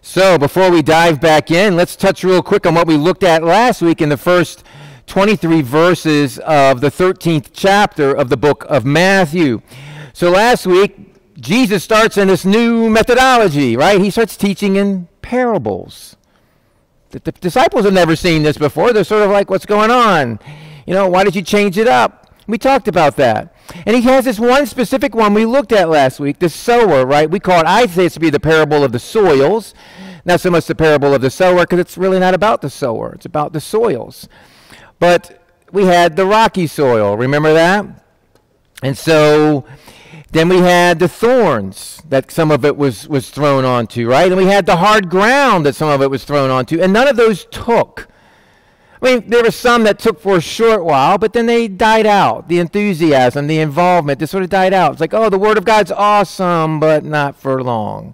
So before we dive back in, let's touch real quick on what we looked at last week in the first 23 verses of the 13th chapter of the book of Matthew. So last week, Jesus starts in this new methodology, right? He starts teaching in parables. The disciples have never seen this before. They're sort of like, what's going on? You know, why did you change it up? We talked about that. And he has this one specific one we looked at last week, the sower, right? We call it, I say it to be the parable of the soils. Not so much the parable of the sower, because it's really not about the sower. It's about the soils. But we had the rocky soil. Remember that? And so then we had the thorns that some of it was thrown onto, right? And we had the hard ground that some of it was thrown onto. And none of those took. I mean, there were some that took for a short while, but then they died out. The enthusiasm, the involvement, just sort of died out. It's like, oh, the Word of God's awesome, but not for long,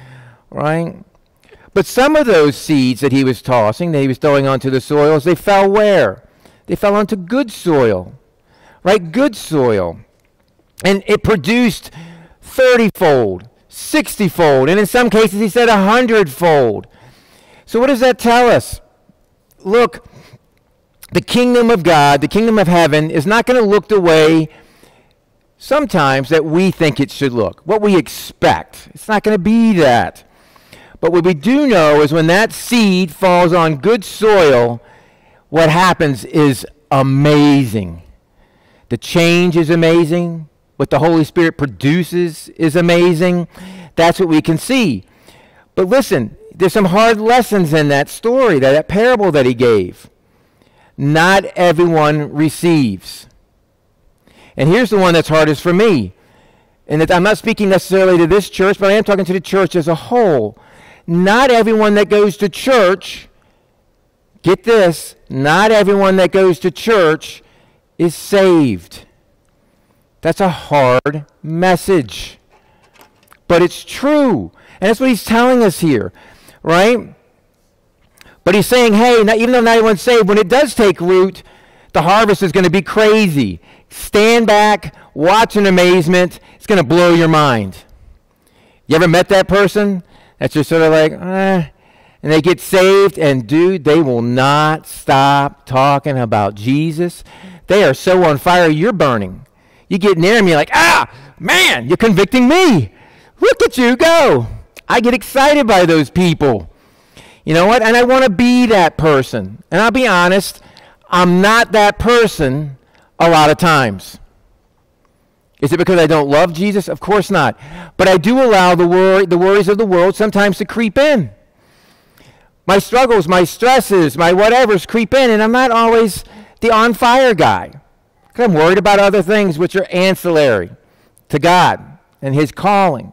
right? But some of those seeds that he was tossing, that he was throwing onto the soils, they fell where? They fell onto good soil, right? Good soil. And it produced 30-fold, 60-fold, and in some cases he said 100-fold. So what does that tell us? Look, the kingdom of God, the kingdom of heaven, is not going to look the way sometimes that we think it should look, what we expect. It's not going to be that. But what we do know is when that seed falls on good soil, what happens is amazing. The change is amazing. What the Holy Spirit produces is amazing. That's what we can see. But listen, there's some hard lessons in that story, that parable that he gave. Not everyone receives. And here's the one that's hardest for me. And that I'm not speaking necessarily to this church, but I am talking to the church as a whole. Not everyone that goes to church, get this, not everyone that goes to church is saved. That's a hard message. But it's true. And that's what he's telling us here, right? But he's saying, hey, even though not everyone's saved, when it does take root, the harvest is going to be crazy. Stand back, watch in amazement. It's going to blow your mind. You ever met that person? That's just sort of like, and they get saved, and dude, they will not stop talking about Jesus. They are so on fire, you're burning. You get near them, you're like, man, you're convicting me. Look at you go. I get excited by those people. You know what? And I want to be that person. And I'll be honest, I'm not that person a lot of times. Is it because I don't love Jesus? Of course not. But I do allow the worries of the world sometimes to creep in. My struggles, my stresses, my whatevers creep in, and I'm not always the on-fire guy. Because I'm worried about other things which are ancillary to God and his calling.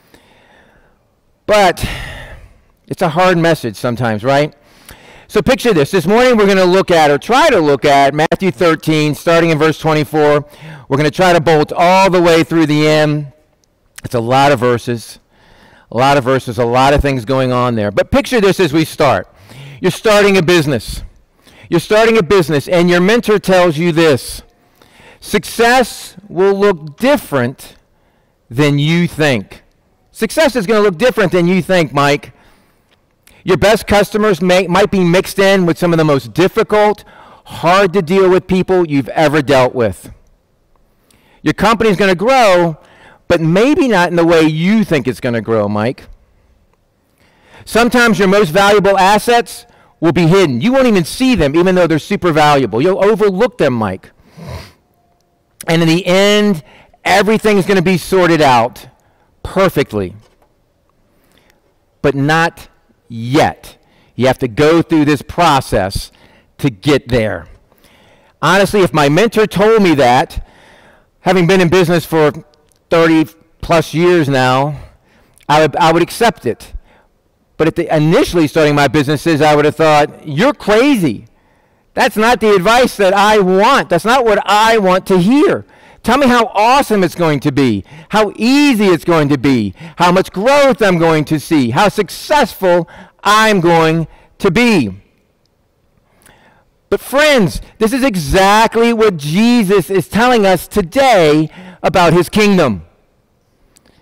But it's a hard message sometimes, right? So picture this. This morning we're going to look at, or try to look at, Matthew 13, starting in verse 24. We're going to try to bolt all the way through the end. It's a lot of verses, a lot of things going on there. But picture this as we start. You're starting a business. You're starting a business, and your mentor tells you this. Success will look different than you think. Success is going to look different than you think, Mike. Your best customers might be mixed in with some of the most difficult, hard to deal with people you've ever dealt with. Your company's going to grow, but maybe not in the way you think it's going to grow, Mike. Sometimes your most valuable assets will be hidden. You won't even see them, even though they're super valuable. You'll overlook them, Mike. And in the end, everything's going to be sorted out perfectly. But not yet. You have to go through this process to get there. Honestly, if my mentor told me that, having been in business for 30 plus years now, I would accept it. But initially starting my businesses, I would have thought, you're crazy. That's not the advice that I want. That's not what I want to hear. Tell me how awesome it's going to be, how easy it's going to be, how much growth I'm going to see, how successful I'm going to be. But friends, this is exactly what Jesus is telling us today about his kingdom.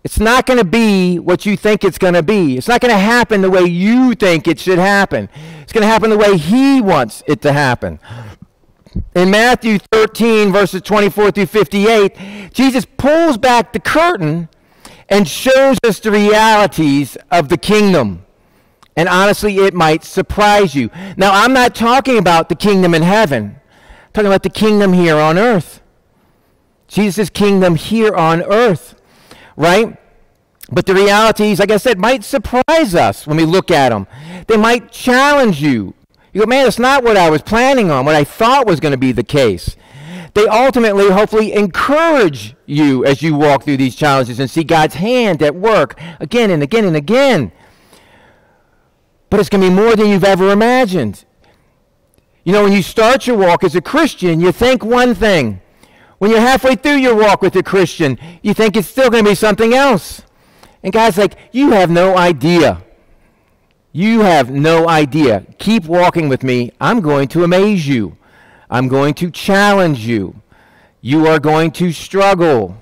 It's not going to be what you think it's going to be. It's not going to happen the way you think it should happen. It's going to happen the way he wants it to happen. In Matthew 13, verses 24 through 58, Jesus pulls back the curtain and shows us the realities of the kingdom. And honestly, it might surprise you. Now, I'm not talking about the kingdom in heaven. I'm talking about the kingdom here on earth. Jesus' kingdom here on earth, right? But the realities, like I said, might surprise us when we look at them. They might challenge you. You go, man, it's not what I was planning on, what I thought was going to be the case. They ultimately, hopefully, encourage you as you walk through these challenges and see God's hand at work again and again and again. But it's going to be more than you've ever imagined. You know, when you start your walk as a Christian, you think one thing. When you're halfway through your walk with a Christian, you think it's still going to be something else. And God's like, you have no idea. You have no idea. Keep walking with me. I'm going to amaze you. I'm going to challenge you. You are going to struggle.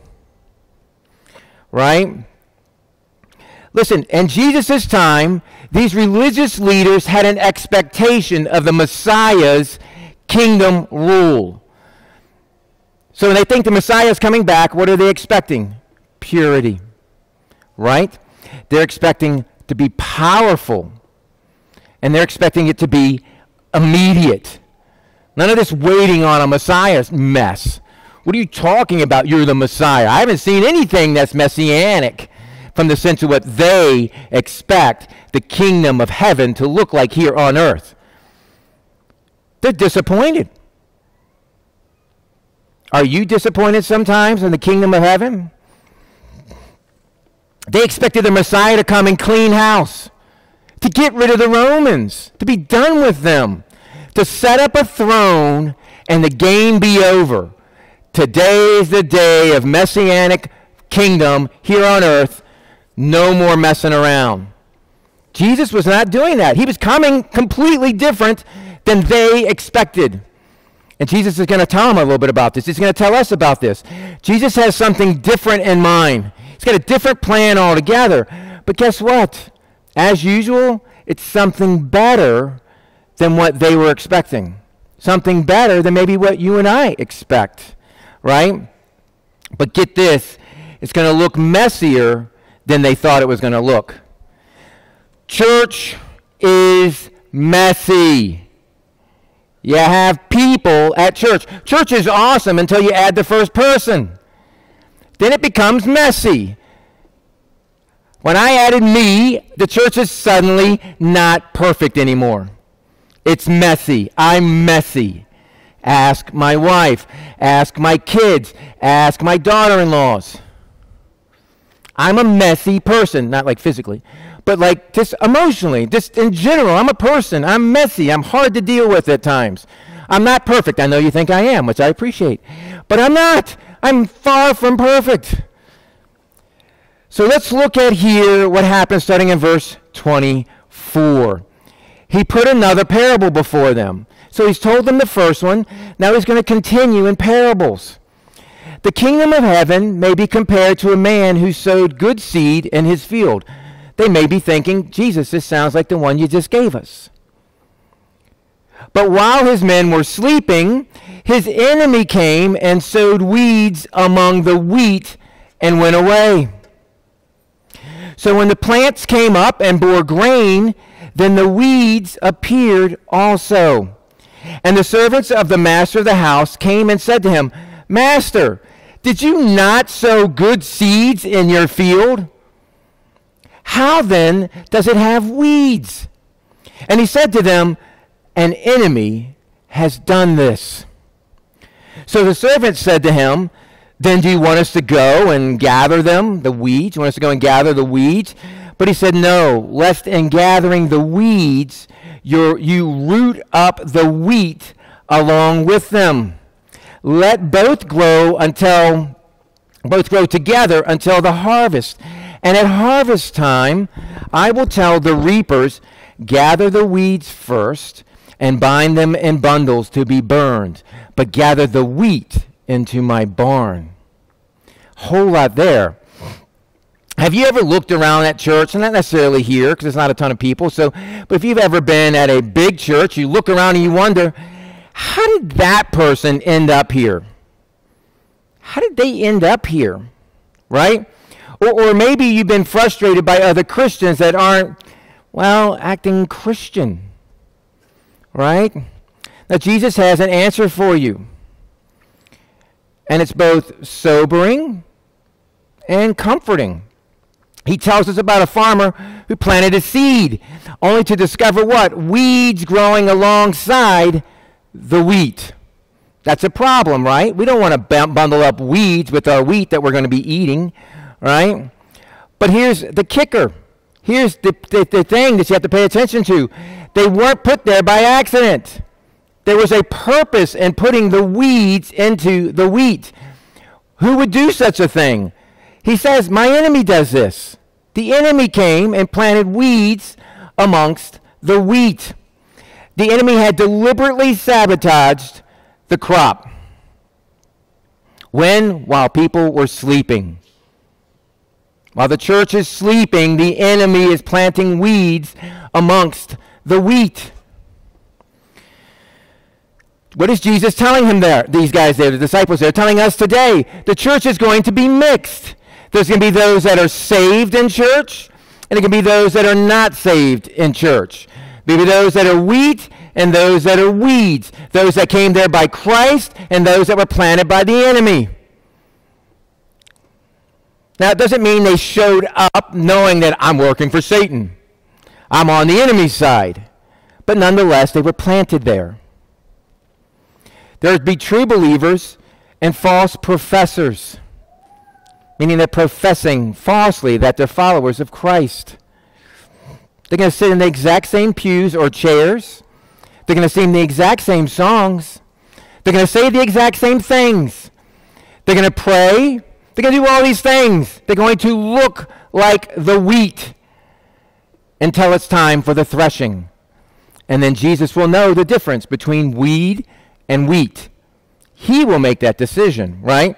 Right? Listen, in Jesus' time, these religious leaders had an expectation of the Messiah's kingdom rule. So when they think the Messiah is coming back, what are they expecting? Purity. Right? They're expecting to be powerful. And they're expecting it to be immediate. None of this waiting on a Messiah mess. What are you talking about? You're the Messiah. I haven't seen anything that's messianic from the sense of what they expect the kingdom of heaven to look like here on earth. They're disappointed. Are you disappointed sometimes in the kingdom of heaven? They expected the Messiah to come and clean house, to get rid of the Romans, to be done with them, to set up a throne and the game be over. Today is the day of messianic kingdom here on earth. No more messing around. Jesus was not doing that. He was coming completely different than they expected. And Jesus is going to tell them a little bit about this. He's going to tell us about this. Jesus has something different in mind. He's got a different plan altogether. But guess what? As usual, it's something better than what they were expecting. Something better than maybe what you and I expect, right? But get this, it's going to look messier than they thought it was going to look. Church is messy. You have people at church. Church is awesome until you add the first person. Then it becomes messy. When I added me, the church is suddenly not perfect anymore. It's messy. I'm messy. Ask my wife. Ask my kids. Ask my daughter-in-laws. I'm a messy person. Not like physically, but like just emotionally. Just in general, I'm a person. I'm messy. I'm hard to deal with at times. I'm not perfect. I know you think I am, which I appreciate. But I'm not. I'm far from perfect. So let's look at here what happens starting in verse 24. He put another parable before them. So he's told them the first one. Now he's going to continue in parables. The kingdom of heaven may be compared to a man who sowed good seed in his field. They may be thinking, Jesus, this sounds like the one you just gave us. But while his men were sleeping, his enemy came and sowed weeds among the wheat and went away. So when the plants came up and bore grain, then the weeds appeared also. And the servants of the master of the house came and said to him, Master, did you not sow good seeds in your field? How then does it have weeds? And he said to them, An enemy has done this. So the servants said to him, Then do you want us to go and gather them, the weeds? You want us to go and gather the weeds? But he said, No, lest in gathering the weeds, you root up the wheat along with them. Let both grow together until the harvest. And at harvest time, I will tell the reapers, gather the weeds first and bind them in bundles to be burned, but gather the wheat into my barn. Whole lot there. Have you ever looked around at church, and not necessarily here because there's not a ton of people, but if you've ever been at a big church, you look around and you wonder, how did that person end up here? How did they end up here, right? Or maybe you've been frustrated by other Christians that aren't, well, acting Christian, right? Now, Jesus has an answer for you, and it's both sobering and comforting. He tells us about a farmer who planted a seed, only to discover what? Weeds growing alongside the wheat. That's a problem, right? We don't want to bundle up weeds with our wheat that we're going to be eating, right? But here's the kicker. Here's the thing that you have to pay attention to. They weren't put there by accident. There was a purpose in putting the weeds into the wheat. Who would do such a thing? He says, my enemy does this. The enemy came and planted weeds amongst the wheat. The enemy had deliberately sabotaged the crop. When? While people were sleeping. While the church is sleeping, the enemy is planting weeds amongst the wheat. What is Jesus telling him there? These guys there, the disciples there, telling us today, the church is going to be mixed. There's going to be those that are saved in church, and there can be those that are not saved in church. Maybe those that are wheat and those that are weeds. Those that came there by Christ and those that were planted by the enemy. Now, it doesn't mean they showed up knowing that I'm working for Satan. I'm on the enemy's side. But nonetheless, they were planted there. There would be true believers and false professors, meaning they're professing falsely that they're followers of Christ. They're going to sit in the exact same pews or chairs. They're going to sing the exact same songs. They're going to say the exact same things. They're going to pray. They're going to do all these things. They're going to look like the wheat until it's time for the threshing. And then Jesus will know the difference between weed and wheat. He will make that decision, right?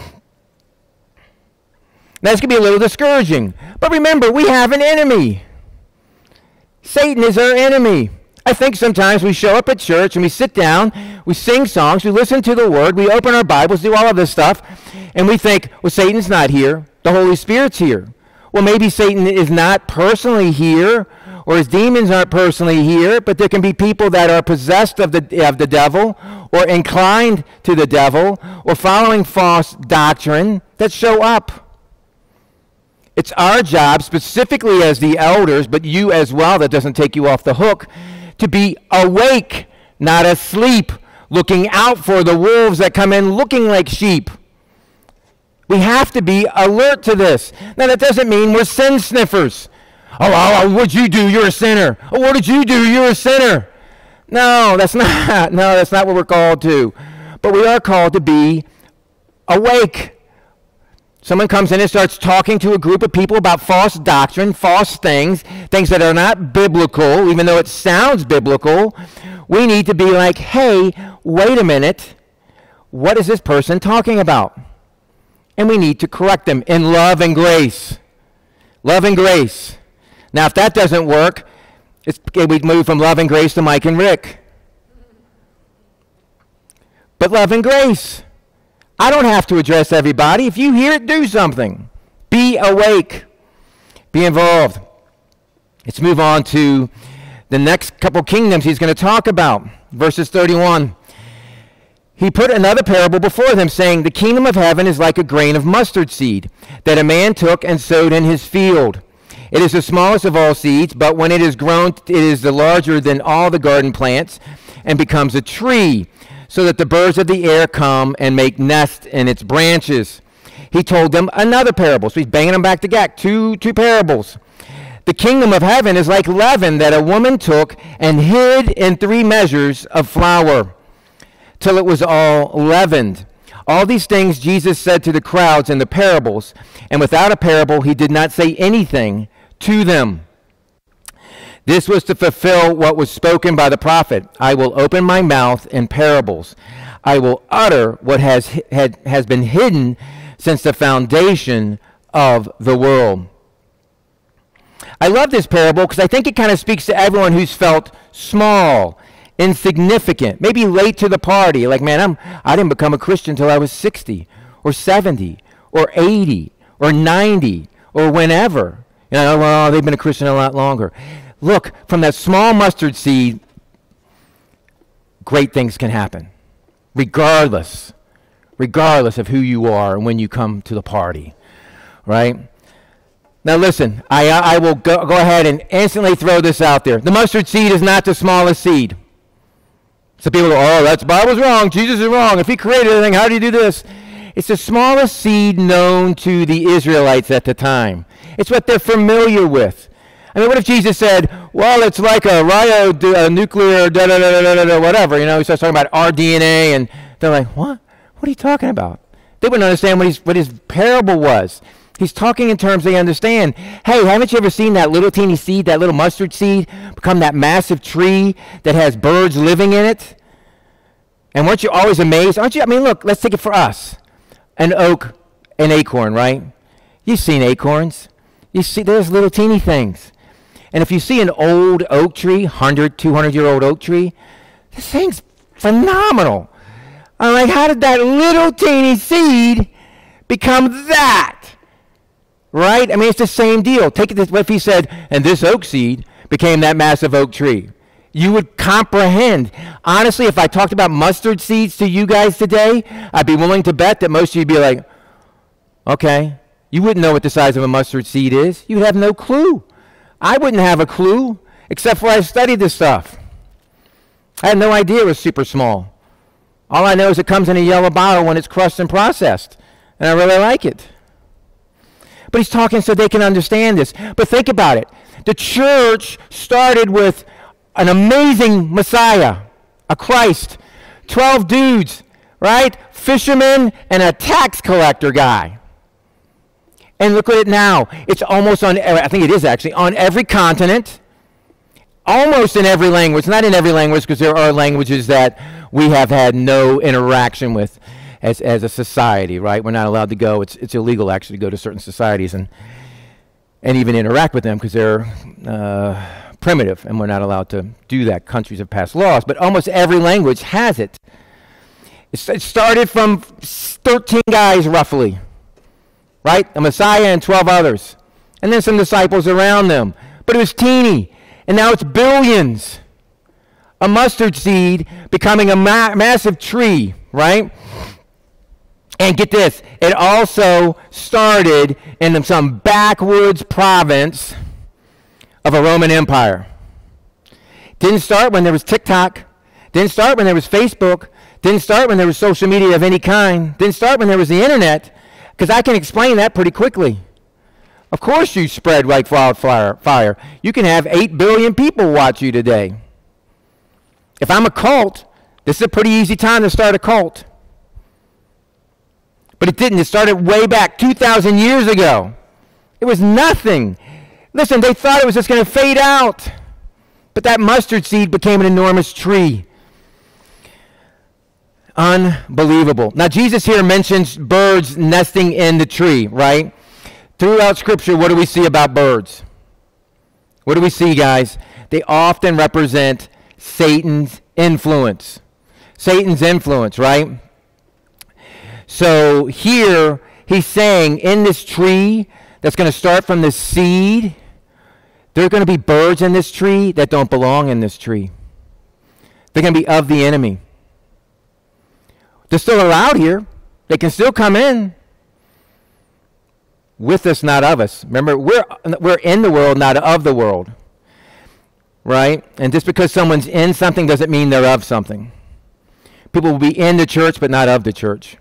Now, this can be a little discouraging. But remember, we have an enemy. Satan is our enemy. I think sometimes we show up at church and we sit down, we sing songs, we listen to the Word, we open our Bibles, do all of this stuff, and we think, well, Satan's not here. The Holy Spirit's here. Well, maybe Satan is not personally here, or his demons aren't personally here, but there can be people that are possessed of the devil, or inclined to the devil, or following false doctrine that show up. It's our job, specifically as the elders, but you as well, that doesn't take you off the hook, to be awake, not asleep, looking out for the wolves that come in looking like sheep. We have to be alert to this. Now, that doesn't mean we're sin sniffers. Oh, what'd you do? You're a sinner. Oh, what did you do? You're a sinner. No, that's not what we're called to. But we are called to be awake. Someone comes in and starts talking to a group of people about false doctrine, false things that are not biblical, even though it sounds biblical. We need to be like, hey, wait a minute. What is this person talking about? And we need to correct them in love and grace. Love and grace. Now, if that doesn't work, we move from love and grace to Mike and Rick. But love and grace. I don't have to address everybody. If you hear it, do something. Be awake. Be involved. Let's move on to the next couple kingdoms he's going to talk about. Verses 31. He put another parable before them, saying, the kingdom of heaven is like a grain of mustard seed that a man took and sowed in his field. It is the smallest of all seeds, but when it is grown, it is the larger than all the garden plants and becomes a tree, so that the birds of the air come and make nests in its branches. He told them another parable. So he's banging them back to back. Two parables. The kingdom of heaven is like leaven that a woman took and hid in 3 measures of flour, till it was all leavened. All these things Jesus said to the crowds in the parables, and without a parable he did not say anything to them. This was to fulfill what was spoken by the prophet. I will open my mouth in parables. I will utter what has been hidden since the foundation of the world. I love this parable because I think it kind of speaks to everyone who's felt small, insignificant, maybe late to the party. Like, man, I didn't become a Christian until I was 60 or 70 or 80 or 90 or whenever. You know, well, they've been a Christian a lot longer. Look, from that small mustard seed, great things can happen, regardless of who you are and when you come to the party, right? Now listen, I will go ahead and instantly throw this out there. The mustard seed is not the smallest seed. So people go, oh, the Bible's wrong, Jesus is wrong. If he created everything, how do you do this? It's the smallest seed known to the Israelites at the time. It's what they're familiar with. I mean, what if Jesus said, well, it's like a nuclear whatever, you know, he starts talking about our DNA, and they're like, what? What are you talking about? They wouldn't understand what his parable was. He's talking in terms they understand. Hey, haven't you ever seen that little teeny seed, that little mustard seed, become that massive tree that has birds living in it? And weren't you always amazed? Aren't you? I mean, look, let's take it for us. An oak, an acorn, right? You've seen acorns. You see, there's little teeny things. And if you see an old oak tree, 100, 200-year-old oak tree, this thing's phenomenal. I'm like, how did that little teeny seed become that? Right? I mean, it's the same deal. Take it. What if he said, and this oak seed became that massive oak tree? You would comprehend. Honestly, if I talked about mustard seeds to you guys today, I'd be willing to bet that most of you would be like, okay, you wouldn't know what the size of a mustard seed is. You'd have no clue. I wouldn't have a clue, except for I studied this stuff. I had no idea it was super small. All I know is it comes in a yellow bottle when it's crushed and processed, and I really like it. But he's talking so they can understand this. But think about it. The church started with an amazing Messiah, a Christ, 12 dudes, right? Fishermen and a tax collector guy. And look at it now. It's almost on, I think it is actually, on every continent, almost in every language. Not in every language, because there are languages that we have had no interaction with as a society, right? We're not allowed to go. It's illegal actually to go to certain societies and even interact with them because they're primitive, and we're not allowed to do that. Countries have passed laws, but almost every language has it. It started from 13 guys roughly, right? A Messiah and 12 others, and then some disciples around them. But it was teeny, and now it's billions. A mustard seed becoming a massive tree, right? And get this, it also started in some backwoods province of a Roman Empire. Didn't start when there was TikTok. Didn't start when there was Facebook. Didn't start when there was social media of any kind. Didn't start when there was the internet, because I can explain that pretty quickly. Of course you spread like wildfire. You can have 8 billion people watch you today. If I'm a cult, this is a pretty easy time to start a cult. But it didn't. It started way back 2,000 years ago. It was nothing. Listen, they thought it was just going to fade out. But that mustard seed became an enormous tree. Unbelievable. Now, Jesus here mentions birds nesting in the tree, right? Throughout Scripture, what do we see about birds? What do we see, guys? They often represent Satan's influence. Satan's influence, right? So here, he's saying in this tree that's going to start from the seed, there are going to be birds in this tree that don't belong in this tree. They're going to be of the enemy. They're still allowed here. They can still come in. With us, not of us. Remember, we're in the world, not of the world. Right? And just because someone's in something doesn't mean they're of something. People will be in the church, but not of the church.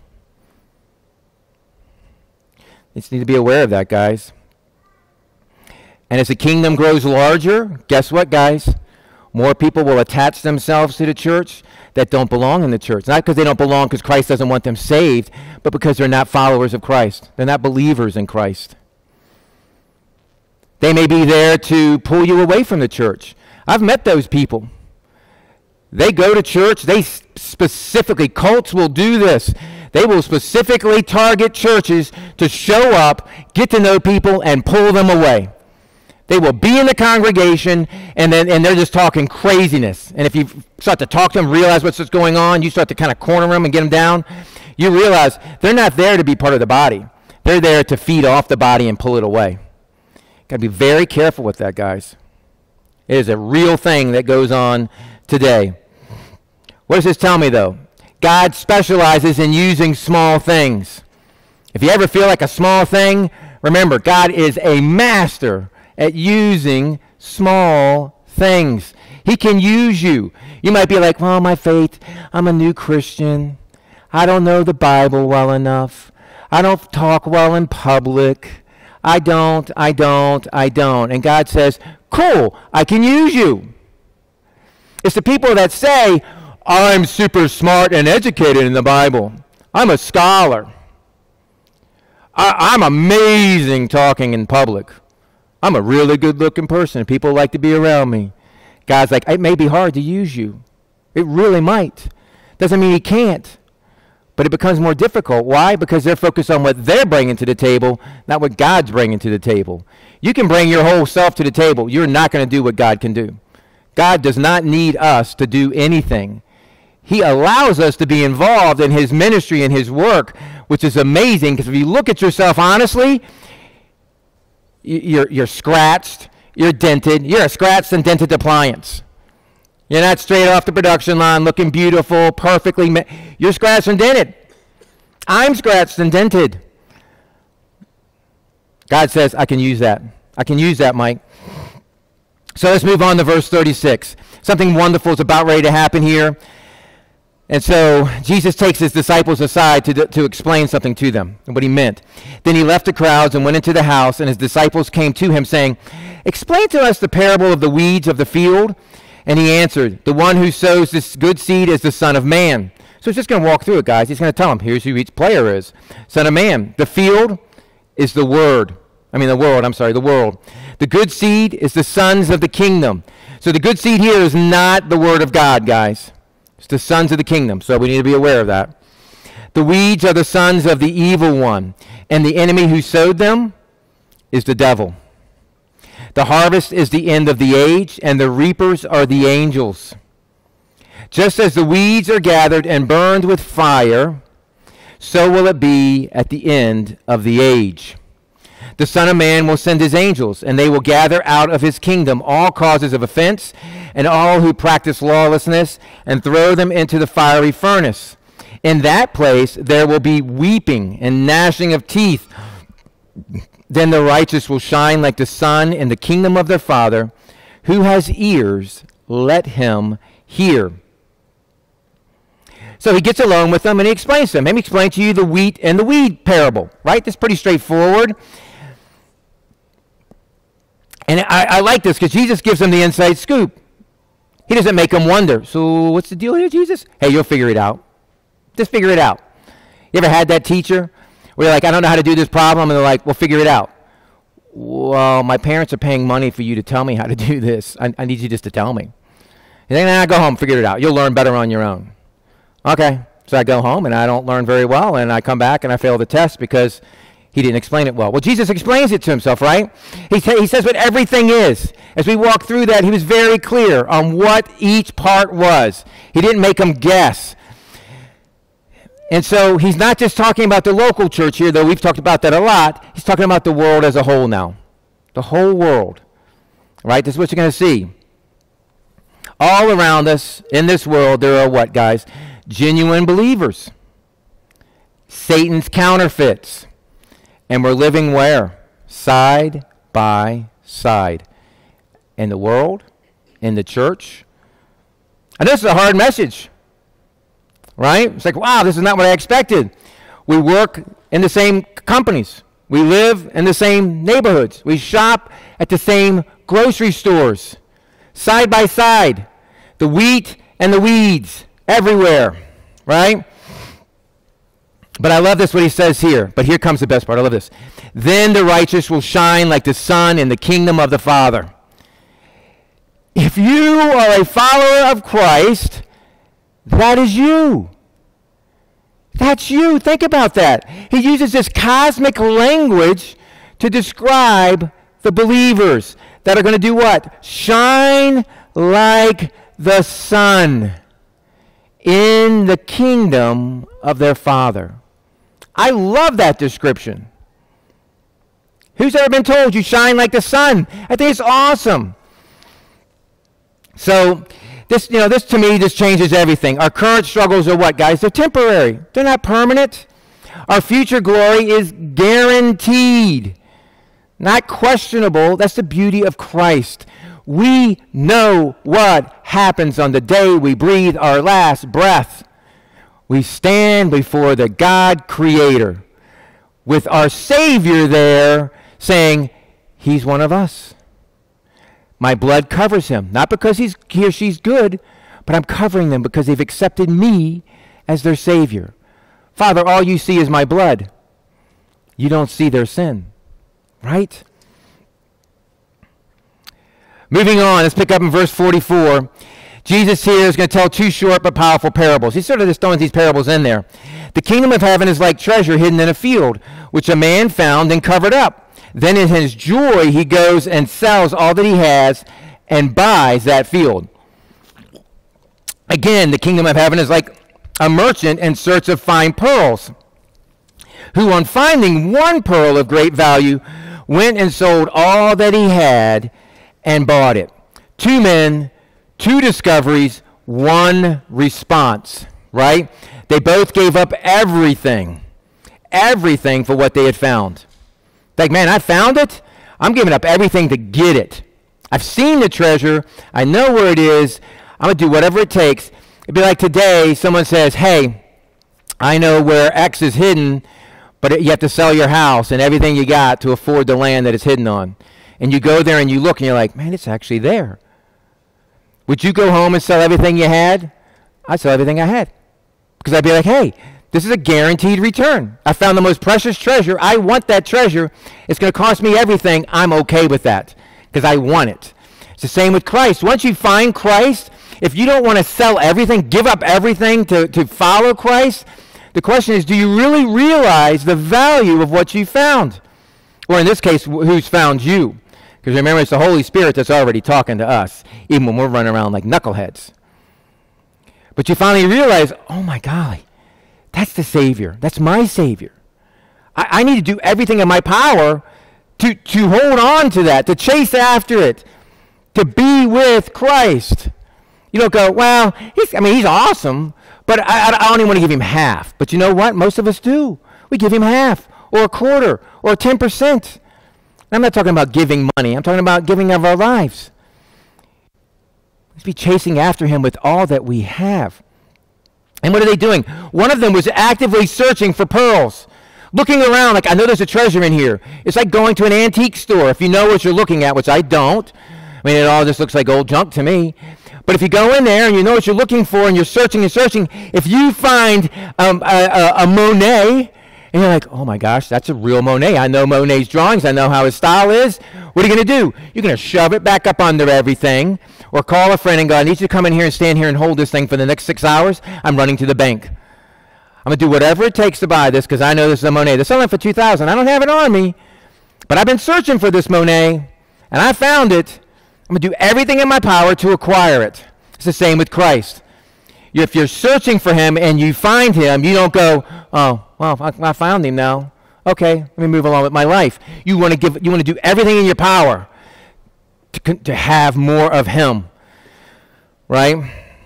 You just need to be aware of that, guys. And as the kingdom grows larger, guess what, guys? More people will attach themselves to the church that don't belong in the church. Not because they don't belong because Christ doesn't want them saved, but because they're not followers of Christ. They're not believers in Christ. They may be there to pull you away from the church. I've met those people. They go to church. They specifically, cults will do this. They will specifically target churches to show up, get to know people, and pull them away. They will be in the congregation, and they're just talking craziness. And if you start to talk to them, realize what's going on, you start to kind of corner them and get them down, you realize they're not there to be part of the body. They're there to feed off the body and pull it away. Got to be very careful with that, guys. It is a real thing that goes on today. What does this tell me, though? God specializes in using small things. If you ever feel like a small thing, remember, God is a master at using small things. He can use you. You might be like, well, my faith, I'm a new Christian. I don't know the Bible well enough. I don't talk well in public. I don't. And God says, cool, I can use you. It's the people that say, I'm super smart and educated in the Bible. I'm a scholar. I'm amazing talking in public. I'm a really good-looking person. People like to be around me. God's like, it may be hard to use you. It really might. Doesn't mean he can't. But it becomes more difficult. Why? Because they're focused on what they're bringing to the table, not what God's bringing to the table. You can bring your whole self to the table. You're not going to do what God can do. God does not need us to do anything. He allows us to be involved in his ministry and his work, which is amazing, because if you look at yourself honestly, you're scratched, you're dented, you're a scratched and dented appliance. You're not straight off the production line looking beautiful, perfectly you're scratched and dented. I'm scratched and dented. God says, I can use that. I can use that, Mike. So let's move on to verse 36. Something wonderful is about ready to happen here. And so Jesus takes his disciples aside to explain something to them and what he meant. Then he left the crowds and went into the house, and his disciples came to him saying, explain to us the parable of the weeds of the field. And he answered, the one who sows this good seed is the Son of Man. So he's just going to walk through it, guys. He's going to tell them, here's who each player is. Son of Man. The field is the world. The world. The good seed is the sons of the kingdom. So the good seed here is not the word of God, guys. It's the sons of the kingdom, so we need to be aware of that. The weeds are the sons of the evil one, and the enemy who sowed them is the devil. The harvest is the end of the age, and the reapers are the angels. Just as the weeds are gathered and burned with fire, so will it be at the end of the age. The Son of Man will send his angels, and they will gather out of his kingdom all causes of offense and all who practice lawlessness, and throw them into the fiery furnace. In that place there will be weeping and gnashing of teeth. Then the righteous will shine like the sun in the kingdom of their Father. Who has ears, let him hear. So he gets alone with them and he explains to them. Let me explain to you the wheat and the weed parable, right? That's pretty straightforward. And I like this because Jesus gives them the inside scoop. He doesn't make them wonder. So what's the deal here, Jesus? Hey, you'll figure it out. Just figure it out. You ever had that teacher where you're like, I don't know how to do this problem, and they're like, well, figure it out. Well, my parents are paying money for you to tell me how to do this. I need you just to tell me. And then I go home, figure it out. You'll learn better on your own. Okay, so I go home, and I don't learn very well, and I come back, and I fail the test because he didn't explain it well. Well, Jesus explains it to himself, right? He says what everything is. As we walk through that, he was very clear on what each part was. He didn't make them guess. And so he's not just talking about the local church here, though we've talked about that a lot. He's talking about the world as a whole now. The whole world. Right? This is what you're going to see. All around us in this world, there are what, guys? Genuine believers. Satan's counterfeits. And we're living where? Side by side. In the world, in the church. And this is a hard message. Right? It's like, wow, this is not what I expected. We work in the same companies. We live in the same neighborhoods. We shop at the same grocery stores. Side by side. The wheat and the weeds everywhere. Right? But I love this, what he says here. But here comes the best part. I love this. Then the righteous will shine like the sun in the kingdom of the Father. If you are a follower of Christ, that is you. That's you. Think about that. He uses this cosmic language to describe the believers that are going to do what? Shine like the sun in the kingdom of their Father. I love that description. Who's ever been told you shine like the sun? I think it's awesome. So this to me, this changes everything. Our current struggles are what, guys? They're temporary. They're not permanent. Our future glory is guaranteed, not questionable. That's the beauty of Christ. We know what happens on the day we breathe our last breath. We stand before the God Creator with our Savior there saying, He's one of us. My blood covers him, not because he or she's good, but I'm covering them because they've accepted me as their Savior. Father, all you see is my blood. You don't see their sin, right? Moving on, let's pick up in verse 44. Jesus here is going to tell two short but powerful parables. He's sort of just throwing these parables in there. The kingdom of heaven is like treasure hidden in a field, which a man found and covered up. Then in his joy, he goes and sells all that he has and buys that field. Again, the kingdom of heaven is like a merchant in search of fine pearls, who on finding one pearl of great value, went and sold all that he had and bought it. Two men, two discoveries, one response, right? They both gave up everything for what they had found. Like, man, I found it. I'm giving up everything to get it. I've seen the treasure. I know where it is. I'm going to do whatever it takes. It'd be like today, someone says, hey, I know where X is hidden, but you have to sell your house and everything you got to afford the land that it's hidden on. And you go there and you look and you're like, man, it's actually there. Would you go home and sell everything you had? I'd sell everything I had. Because I'd be like, hey, this is a guaranteed return. I found the most precious treasure. I want that treasure. It's going to cost me everything. I'm okay with that because I want it. It's the same with Christ. Once you find Christ, if you don't want to sell everything, give up everything to follow Christ, the question is, do you really realize the value of what you found? Or in this case, who's found you? Because remember, it's the Holy Spirit that's already talking to us, even when we're running around like knuckleheads. But you finally realize, oh my golly, that's the Savior. That's my Savior. I need to do everything in my power to hold on to that, to chase after it, to be with Christ. You don't go, well, he's awesome, but I only want to give him half. But you know what? Most of us do. We give him half, or a quarter, or 10%. I'm not talking about giving money. I'm talking about giving of our lives. Let's be chasing after him with all that we have. And what are they doing? One of them was actively searching for pearls, looking around like, I know there's a treasure in here. It's like going to an antique store. If you know what you're looking at, which I don't. I mean, it all just looks like old junk to me. But if you go in there and you know what you're looking for and you're searching and searching, if you find a Monet, and you're like, oh my gosh, that's a real Monet. I know Monet's drawings. I know how his style is. What are you going to do? You're going to shove it back up under everything, or call a friend and go, I need you to come in here and stand here and hold this thing for the next 6 hours. I'm running to the bank. I'm going to do whatever it takes to buy this because I know this is a Monet. They're selling it for $2,000. I don't have it on me, but I've been searching for this Monet, and I found it. I'm going to do everything in my power to acquire it. It's the same with Christ. If you're searching for him and you find him, you don't go, oh, well, I found him now. Okay, let me move along with my life. You want to do everything in your power to have more of him, right?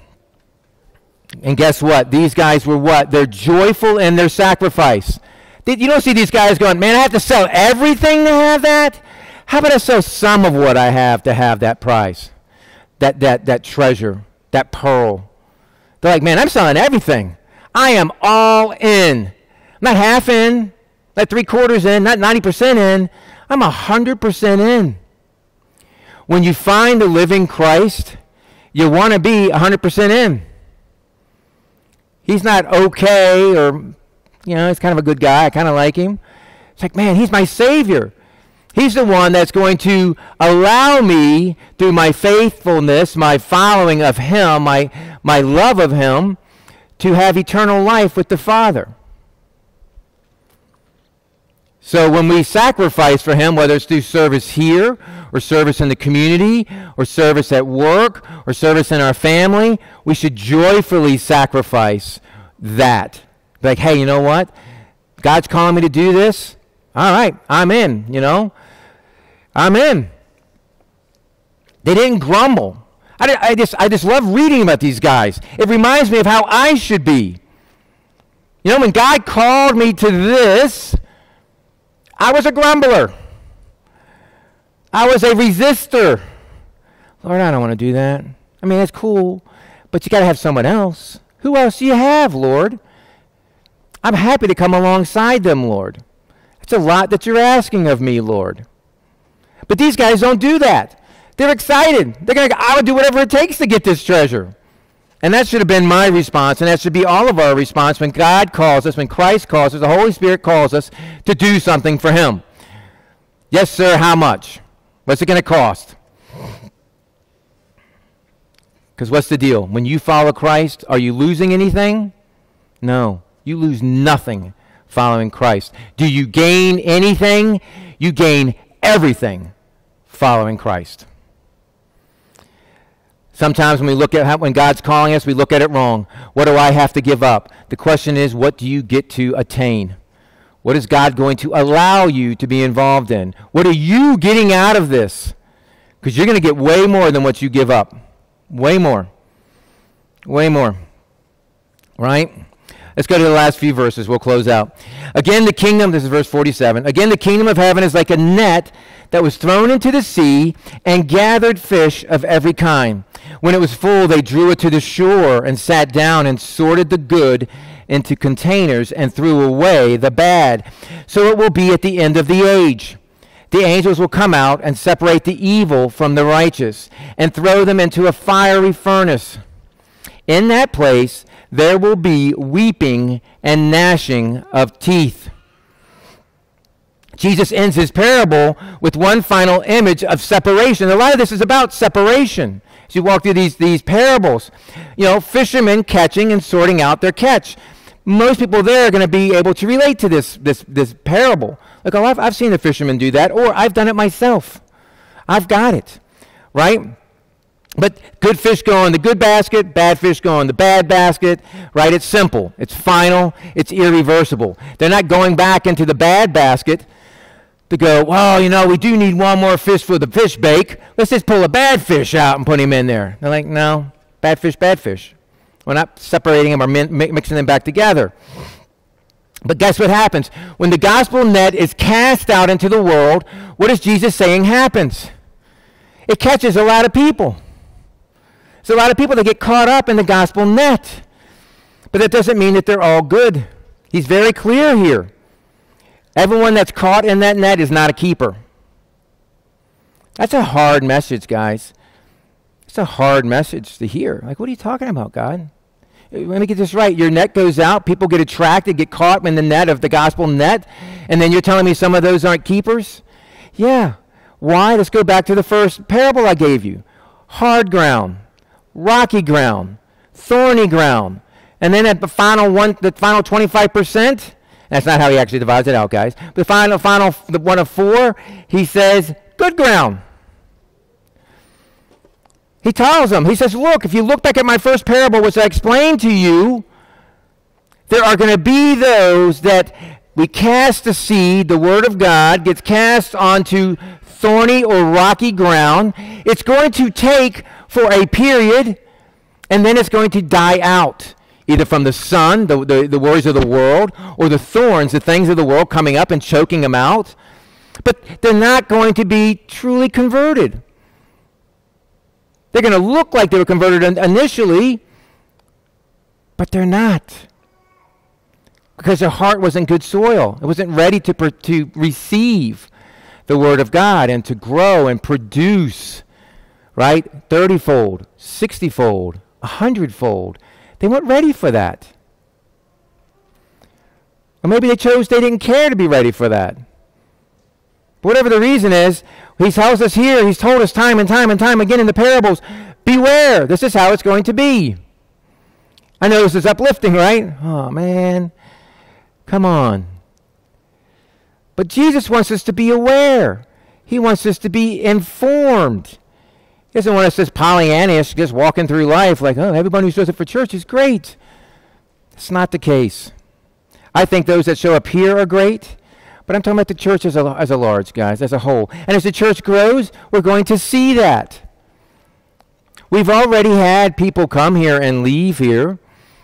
And guess what? These guys were what? They're joyful in their sacrifice. You don't see these guys going, man, I have to sell everything to have that? How about I sell some of what I have to have that prize, that treasure, that pearl? They're like, man, I'm selling everything. I am all in. I'm not half in, not 3/4 in, not 90% in. I'm 100% in. When you find the living Christ, you want to be 100% in. He's not okay or, he's kind of a good guy. I kind of like him. It's like, man, he's my Savior. He's the one that's going to allow me, through my faithfulness, my following of him, my love of him, to have eternal life with the Father. So when we sacrifice for him, whether it's through service here or service in the community or service at work or service in our family, we should joyfully sacrifice that. Like, hey, you know what? God's calling me to do this. All right, I'm in, I'm in. They didn't grumble. I just love reading about these guys. It reminds me of how I should be. When God called me to this, I was a grumbler. I was a resistor. Lord, I don't want to do that. I mean, that's cool, but you got to have someone else. Who else do you have, Lord? I'm happy to come alongside them, Lord. It's a lot that you're asking of me, Lord. But these guys don't do that. They're excited. They're going to go, I would do whatever it takes to get this treasure. And that should have been my response, and that should be all of our response when God calls us, when Christ calls us, the Holy Spirit calls us to do something for him. Yes, sir, how much? What's it going to cost? Because what's the deal? When you follow Christ, are you losing anything? No, you lose nothing following Christ. Do you gain anything? You gain everything following Christ. Sometimes when we look at when God's calling us, we look at it wrong. What do I have to give up? The question is, what do you get to attain? What is God going to allow you to be involved in? What are you getting out of this? Because you're going to get way more than what you give up. Way more. Way more. Right? Let's go to the last few verses. We'll close out. Again, the kingdom, this is verse 47. Again, the kingdom of heaven is like a net that was thrown into the sea and gathered fish of every kind. When it was full, they drew it to the shore and sat down and sorted the good into containers and threw away the bad. So it will be at the end of the age. The angels will come out and separate the evil from the righteous and throw them into a fiery furnace. In that place, there will be weeping and gnashing of teeth. Jesus ends his parable with one final image of separation. A lot of this is about separation. As you walk through these parables, fishermen catching and sorting out their catch. Most people there are going to be able to relate to this parable. Like, oh, I've seen a fisherman do that, or I've done it myself. I've got it, right? But good fish go in the good basket, bad fish go in the bad basket, right? It's simple. It's final. It's irreversible. They're not going back into the bad basket to go, well, we do need one more fish for the fish bake. Let's just pull a bad fish out and put him in there. They're like, no, bad fish, bad fish. We're not separating them or mixing them back together. But guess what happens? When the gospel net is cast out into the world, what is Jesus saying happens? It catches a lot of people. There's a lot of people that get caught up in the gospel net. But that doesn't mean that they're all good. He's very clear here. Everyone that's caught in that net is not a keeper. That's a hard message, guys. It's a hard message to hear. Like, what are you talking about, God? Let me get this right. Your net goes out, people get attracted, get caught in the net of the gospel net, and then you're telling me some of those aren't keepers? Yeah. Why? Let's go back to the first parable I gave you. Hard ground, rocky ground, thorny ground, and then at the final 25%, that's not how he actually divides it out, guys. The final one of 4, he says, good ground. He tells them, he says, look, if you look back at my first parable, which I explained to you, there are going to be those that we cast the seed, the word of God, gets cast onto thorny or rocky ground. It's going to take for a period, and then it's going to die out, either from the sun, the worries of the world, or the thorns, the things of the world coming up and choking them out. But they're not going to be truly converted. They're going to look like they were converted initially, but they're not. Because their heart wasn't good soil. It wasn't ready to receive the word of God and to grow and produce, right? 30-fold, 60-fold, 100-fold. They weren't ready for that. Or maybe they didn't care to be ready for that. But whatever the reason is, he tells us here, he's told us time and time and time again in the parables, beware, this is how it's going to be. I know this is uplifting, right? Oh, man. Come on. But Jesus wants us to be aware. He wants us to be informed. He doesn't want us just Pollyannish, just walking through life like, oh, everybody who shows up for church is great. It's not the case. I think those that show up here are great, but I'm talking about the church as a large, guys, as a whole. And as the church grows, we're going to see that. We've already had people come here and leave here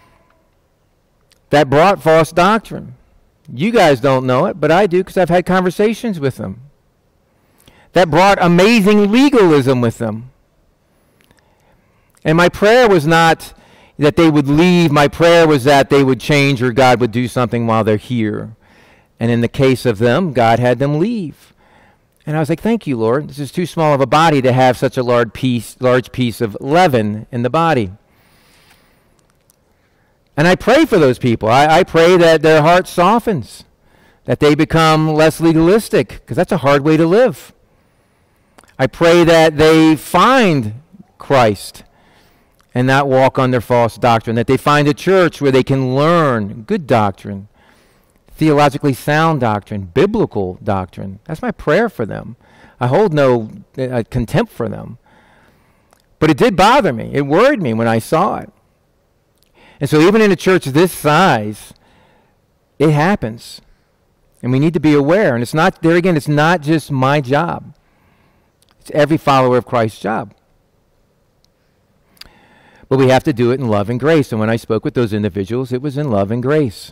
that brought false doctrine. You guys don't know it, but I do because I've had conversations with them. That brought amazing legalism with them. And my prayer was not that they would leave. My prayer was that they would change or God would do something while they're here. And in the case of them, God had them leave. And I was like, thank you, Lord. This is too small of a body to have such a large piece of leaven in the body. And I pray for those people. I pray that their heart softens, that they become less legalistic, because that's a hard way to live. I pray that they find Christ and not walk under false doctrine, that they find a church where they can learn good doctrine, theologically sound doctrine, biblical doctrine. That's my prayer for them. I hold no contempt for them. But it did bother me. It worried me when I saw it. And so even in a church this size, it happens. And we need to be aware. And it's not, there again, it's not just my job. It's every follower of Christ's job. But we have to do it in love and grace. And when I spoke with those individuals, it was in love and grace.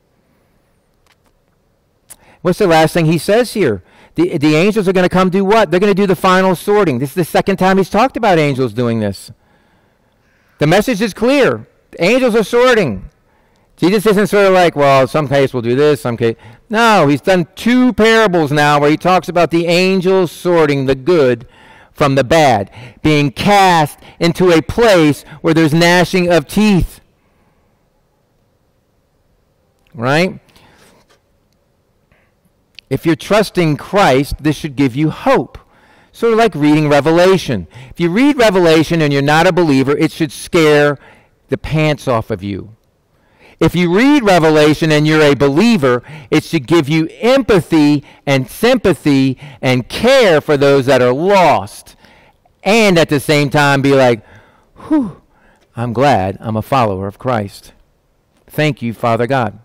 What's the last thing he says here? The angels are going to come do what? They're going to do the final sorting. This is the second time he's talked about angels doing this. The message is clear. The angels are sorting. Jesus isn't sort of like, well, some case we'll do this, some case. No, he's done 2 parables now where he talks about the angels sorting the good from the bad, being cast into a place where there's gnashing of teeth. Right? If you're trusting Christ, this should give you hope. Sort of like reading Revelation. If you read Revelation and you're not a believer, it should scare the pants off of you. If you read Revelation and you're a believer, it should give you empathy and sympathy and care for those that are lost. And at the same time be like, whew, I'm glad I'm a follower of Christ. Thank you, Father God.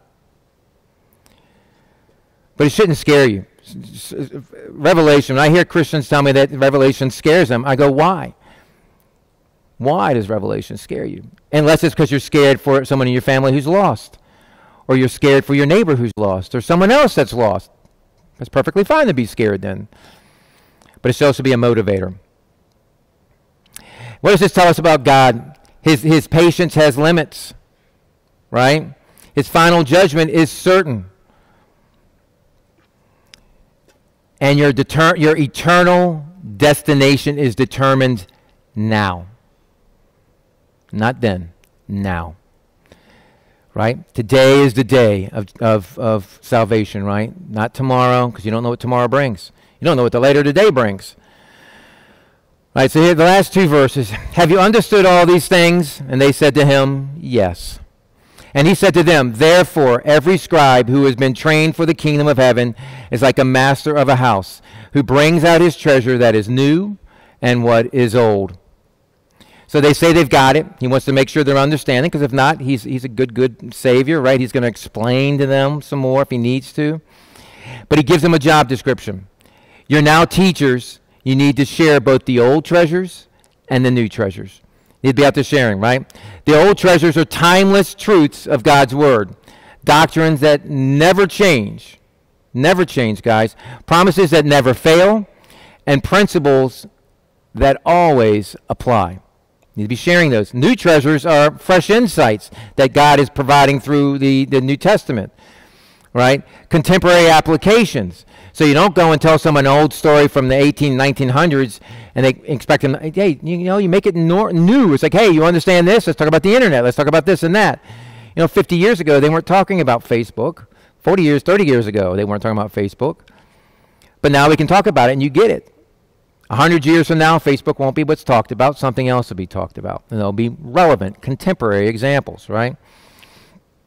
But it shouldn't scare you. Revelation, when I hear Christians tell me that Revelation scares them, I go, why? Why does Revelation scare you? Unless it's because you're scared for someone in your family who's lost, or you're scared for your neighbor who's lost, or someone else that's lost. That's perfectly fine to be scared then. But it should also be a motivator. What does this tell us about God? His patience has limits, right? His final judgment is certain. And your eternal destination is determined now. Not then, now. Right? Today is the day of salvation, right? Not tomorrow, because you don't know what tomorrow brings. You don't know what the later today brings. Right, so here the last 2 verses. Have you understood all these things? And they said to him, yes. And he said to them, therefore, every scribe who has been trained for the kingdom of heaven is like a master of a house, who brings out his treasure that is new and what is old. So they say they've got it. He wants to make sure they're understanding, because if not, he's a good Savior, right? He's going to explain to them some more if he needs to. But he gives them a job description. You're now teachers. You need to share both the old treasures and the new treasures. You need to be out there sharing, right? The old treasures are timeless truths of God's Word. Doctrines that never change. Never change, guys. Promises that never fail. And principles that always apply. You need to be sharing those. New treasures are fresh insights that God is providing through the New Testament, right? Contemporary applications. So you don't go and tell someone an old story from the 1900s and they expect them, hey, you make it new. It's like, hey, you understand this? Let's talk about the internet. Let's talk about this and that. 50 years ago, they weren't talking about Facebook. 30 years ago, they weren't talking about Facebook. But now we can talk about it and you get it. 100 years from now, Facebook won't be what's talked about. Something else will be talked about. And they'll be relevant, contemporary examples, right?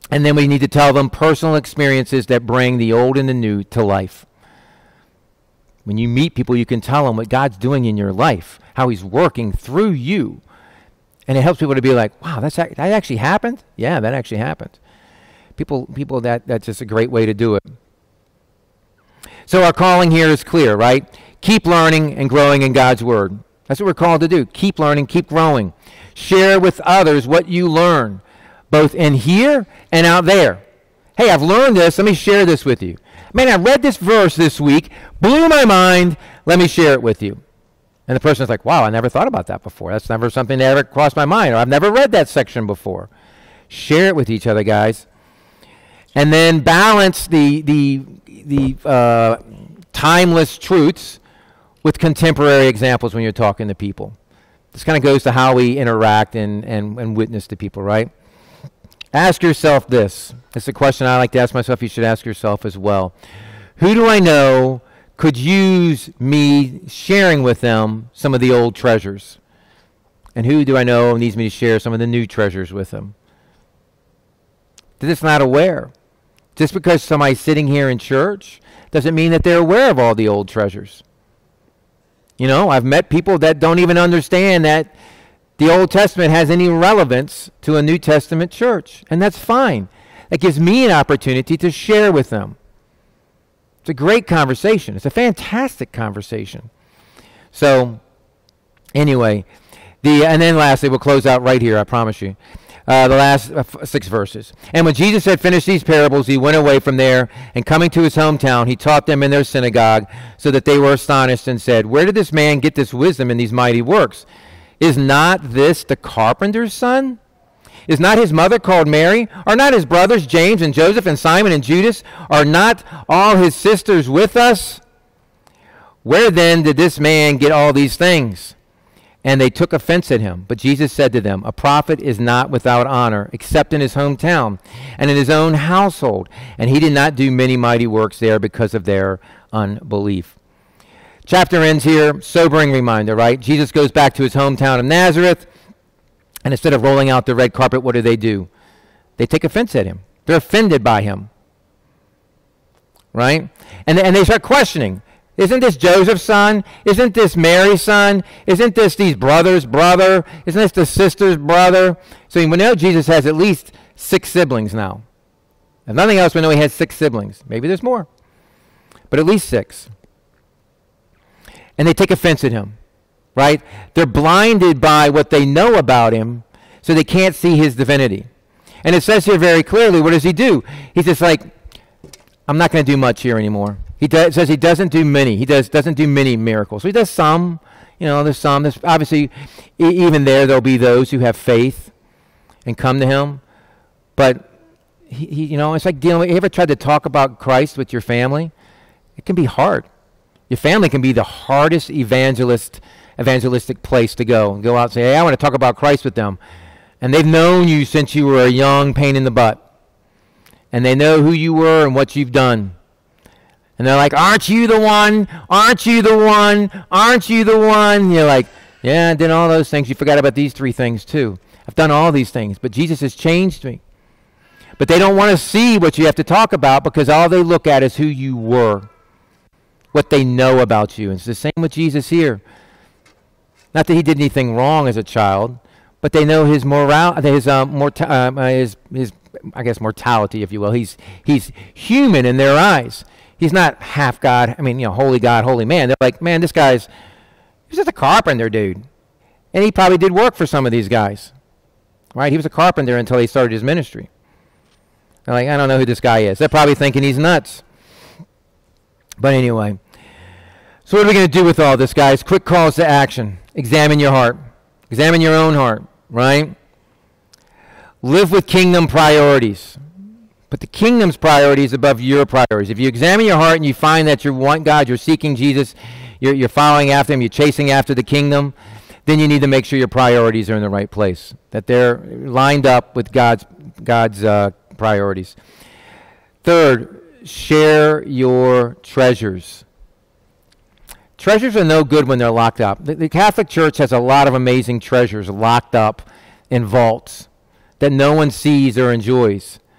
And then we need to tell them personal experiences that bring the old and the new to life. When you meet people, you can tell them what God's doing in your life, how he's working through you. And it helps people to be like, wow, that actually happened? Yeah, that actually happened. People, that's just a great way to do it. So our calling here is clear, right? Keep learning and growing in God's word. That's what we're called to do. Keep learning, keep growing. Share with others what you learn, both in here and out there. Hey, I've learned this. Let me share this with you. Man, I read this verse this week, blew my mind. Let me share it with you. And the person's like, wow, I never thought about that before. That's never something that ever crossed my mind. Or I've never read that section before. Share it with each other, guys. And then balance the timeless truths with contemporary examples when you're talking to people. This kind of goes to how we interact and witness to people, right? Ask yourself this. It's a question I like to ask myself. You should ask yourself as well. Who do I know could use me sharing with them some of the old treasures? And who do I know needs me to share some of the new treasures with them? They're just not aware. Just because somebody's sitting here in church doesn't mean that they're aware of all the old treasures. You know, I've met people that don't even understand that the Old Testament has any relevance to a New Testament church, and that's fine. That gives me an opportunity to share with them. It's a great conversation. It's a fantastic conversation. So, anyway, and then lastly, we'll close out right here, I promise you. The last 6 verses. And when Jesus had finished these parables, he went away from there, and coming to his hometown, he taught them in their synagogue, so that they were astonished and said, where did this man get this wisdom and these mighty works? Is not this the carpenter's son? Is not his mother called Mary? Are not his brothers James and Joseph and Simon and Judas? Are not all his sisters with us? Where then did this man get all these things? And they took offense at him. But Jesus said to them, a prophet is not without honor, except in his hometown and in his own household. And he did not do many mighty works there because of their unbelief. Chapter ends here, sobering reminder, right? Jesus goes back to his hometown of Nazareth, and instead of rolling out the red carpet, what do? They take offense at him. They're offended by him, right? And they start questioning. Isn't this Joseph's son? Isn't this Mary's son? Isn't this these brothers' brother? Isn't this the sister's brother? So we know Jesus has at least 6 siblings now. If nothing else, we know he has 6 siblings. Maybe there's more, but at least 6. And they take offense at him, right? They're blinded by what they know about him, so they can't see his divinity. And it says here very clearly, what does he do? He's just like, I'm not going to do much here anymore. It says he doesn't do many. He doesn't do many miracles. So he does some. You know, there's some. There's obviously, even there'll be those who have faith and come to him. But, you know, it's like dealing with, you ever tried to talk about Christ with your family? It can be hard. Your family can be the hardest evangelistic place to go. Go out and say, hey, I want to talk about Christ with them. And they've known you since you were a young pain in the butt. And they know who you were and what you've done. And they're like, aren't you the one? Aren't you the one? Aren't you the one? And you're like, yeah, I did all those things. You forgot about these 3 things too. I've done all these things, but Jesus has changed me. But they don't want to see what you have to talk about because all they look at is who you were, what they know about you. And it's the same with Jesus here. Not that he did anything wrong as a child, but they know his mortality, if you will. He's human in their eyes. He's not half God. I mean, holy God, holy man. They're like, man, he's just a carpenter, dude. And he probably did work for some of these guys, right? He was a carpenter until he started his ministry. They're like, I don't know who this guy is. They're probably thinking he's nuts. But anyway, so what are we going to do with all this, guys? Quick calls to action. Examine your heart. Examine your own heart, right? Live with kingdom priorities. Put the kingdom's priorities above your priorities. If you examine your heart and you find that you want God, you're seeking Jesus, you're following after him, you're chasing after the kingdom, then you need to make sure your priorities are in the right place, that they're lined up with God's priorities. Third, share your treasures. Treasures are no good when they're locked up. The Catholic Church has a lot of amazing treasures locked up in vaults that no one sees or enjoys.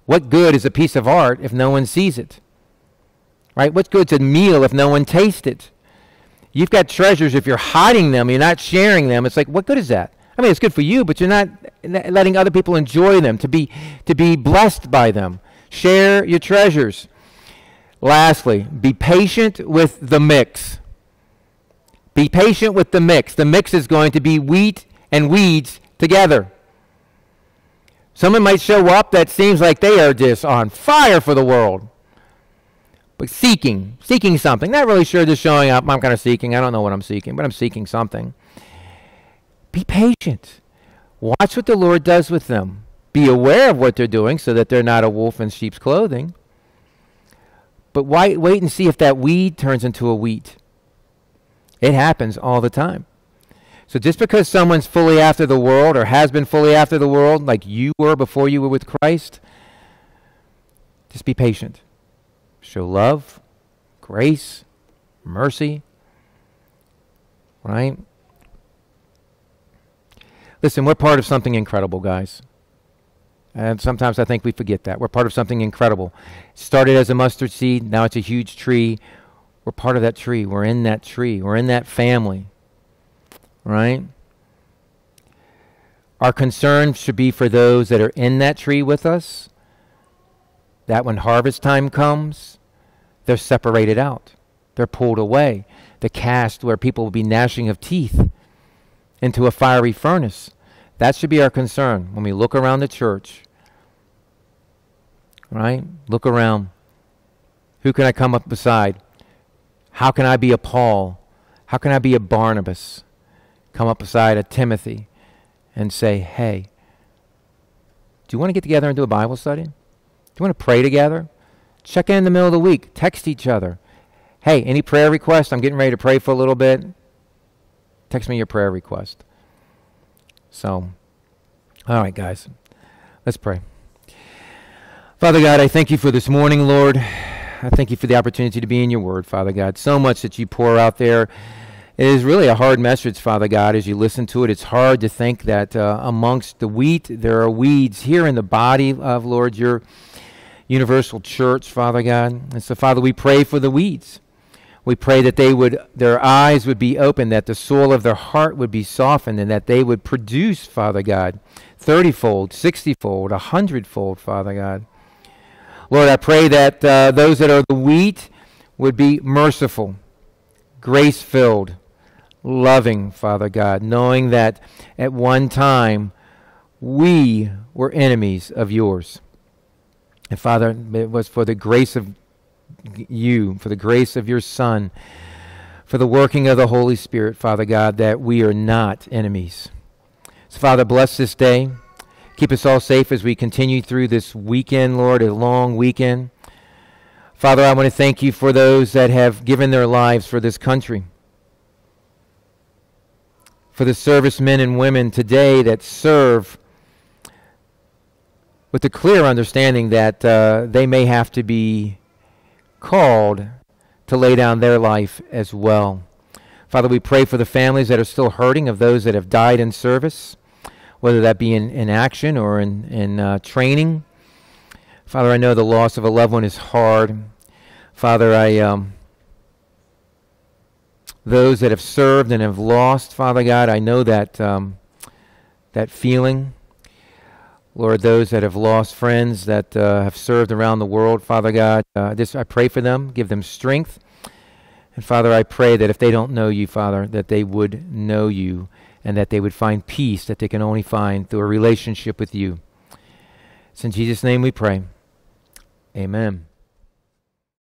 What good is a piece of art if no one sees it? Right? What good's a meal if no one tastes it? You've got treasures if you're hiding them, you're not sharing them. It's like, what good is that? I mean, it's good for you, but you're not letting other people enjoy them, to be blessed by them. Share your treasures. Lastly, be patient with the mix. Be patient with the mix. The mix is going to be wheat and weeds together. Someone might show up that seems like they are just on fire for the world, but seeking something. Not really sure they're showing up. I'm kind of seeking. I don't know what I'm seeking, but I'm seeking something. Be patient. Watch what the Lord does with them. Be aware of what they're doing so that they're not a wolf in sheep's clothing. But wait and see if that weed turns into a wheat. It happens all the time. So just because someone's fully after the world or has been fully after the world like you were before you were with Christ, just be patient. Show love, grace, mercy, right? Listen, we're part of something incredible, guys. And sometimes I think we forget that. We're part of something incredible. It started as a mustard seed, now it's a huge tree. We're part of that tree. We're in that tree. We're in that family, right? Our concern should be for those that are in that tree with us, that when harvest time comes, they're separated out. They're pulled away. They're cast where people will be gnashing of teeth into a fiery furnace. That should be our concern when we look around the church, right? Look around. Who can I come up beside? How can I be a Paul? How can I be a Barnabas? Come up beside a Timothy and say, hey, do you want to get together and do a Bible study? Do you want to pray together? Check in the middle of the week. Text each other. Hey, any prayer requests? I'm getting ready to pray for a little bit. Text me your prayer request. So, all right, guys, let's pray. Father God, I thank you for this morning, Lord. I thank you for the opportunity to be in your word, Father God. So much that you pour out there. It is really a hard message, Father God, as you listen to it. It's hard to think that amongst the wheat, there are weeds here in the body of, Lord, your universal church, Father God. And so, Father, we pray for the weeds. We pray that their eyes would be open, that the soul of their heart would be softened, and that they would produce, Father God, 30-fold, 60-fold, 100-fold, Father God. Lord, I pray that those that are the wheat would be merciful, grace-filled, loving, Father God, knowing that at one time we were enemies of yours. And Father, it was for the grace of you, for the grace of your Son, for the working of the Holy Spirit, Father God, that we are not enemies. So Father, bless this day. Keep us all safe as we continue through this weekend, Lord, a long weekend. Father, I want to thank you for those that have given their lives for this country, for the servicemen and women today that serve with the clear understanding that they may have to be called to lay down their life as well. Father, we pray for the families that are still hurting of those that have died in service, whether that be in action or in training. Father, I know the loss of a loved one is hard. Father, those that have served and have lost, Father God, I know that that feeling. Lord, those that have lost friends that have served around the world, Father God, I pray for them, give them strength. And Father, I pray that if they don't know you, Father, that they would know you and that they would find peace that they can only find through a relationship with you. It's in Jesus' name we pray. Amen.